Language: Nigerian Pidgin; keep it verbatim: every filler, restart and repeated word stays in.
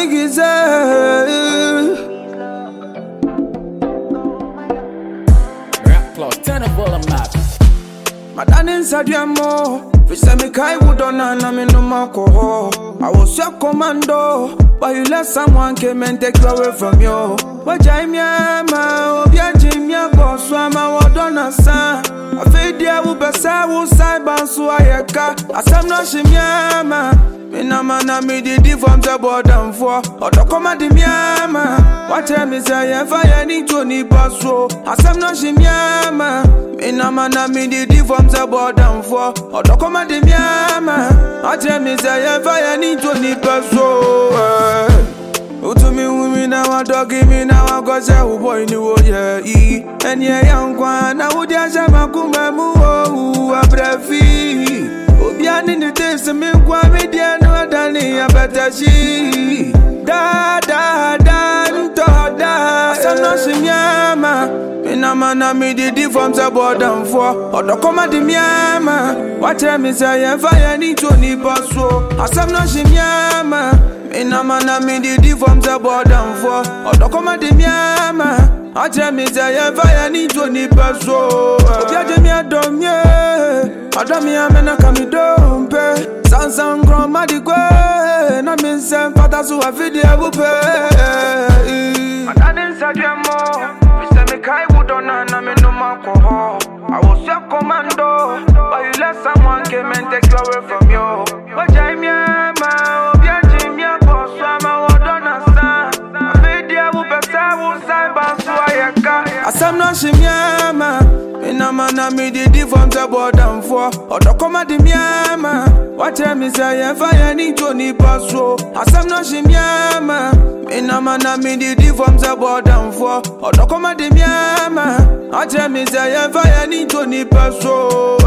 niggas. Rap plus ten of all the map. My dad inside your more. If say me kai would on and me no alcohol. I was your commando, but you let someone come and take you away from you. But I'm ya ma, obia Jimmy boss, so I'm a wadonna son. I feel dear will be sa will side bounce so I ka. I sam no shimyama. Me na man me di di from the bottom for. Or the command me ama. What tell me say if I need to ni paso. I sam no shimyama. Me na man me di di from the bottom for. Or the command me ama. What tell me say if I need to ni paso. Who to me women now a doggy me now I got say who boy ni wo yeah e. And yeah young one now would ya shama kuma mu o a brefi. Obiani ni tese me kwa me dia no adani ya better she. Da da da nto da. Asam no shimyama. Me na man me di di from the bottom for. Odo koma di myama. Watch me say ya fire ni to ni paso. Asam no shimyama. Me na man me di di from the bottom for. Odo koma di myama. Watch me say ya fire ni to ni paso. Obia de mi adom ye. Adami amena kami dompe. Sansan grandma di kwe. Na min sen fata su a video bupe. Adani inside your more. We say me kai wood on and me no alcohol. I was your commando, but you let someone come and take you away from you. But I'm ya ma, obia Jimmy boss, so I'm a wadonna son. I feel dear will be sa will side bounce so I ka. Asam no shimyama. Me na man me di di from the bottom for. Or the command me ama. What tell me say if I need to ni paso. Asam no shimyama. Me na man me di di from the bottom for. Or the command me ama. What tell me say if I need to ni paso.